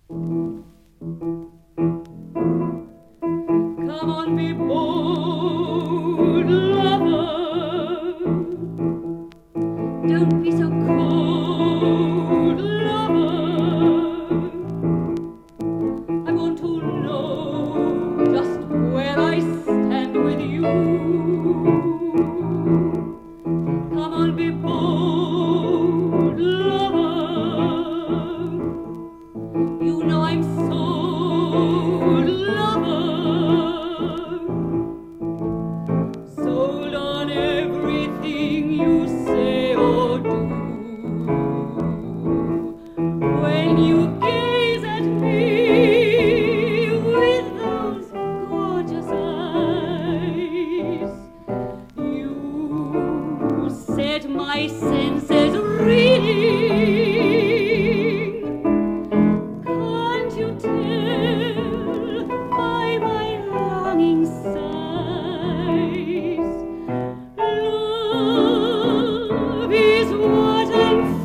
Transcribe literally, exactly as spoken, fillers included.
Come on, be bold, lover. Don't be so cold, lover. I want to know just where I stand with you. Come on, be bold, lover. You know I'm sold, lover. Sold on everything you say or do. When you gaze at me with those gorgeous eyes, you set my senses reeling. Can't you tell by my longing sighs? Love is what I'm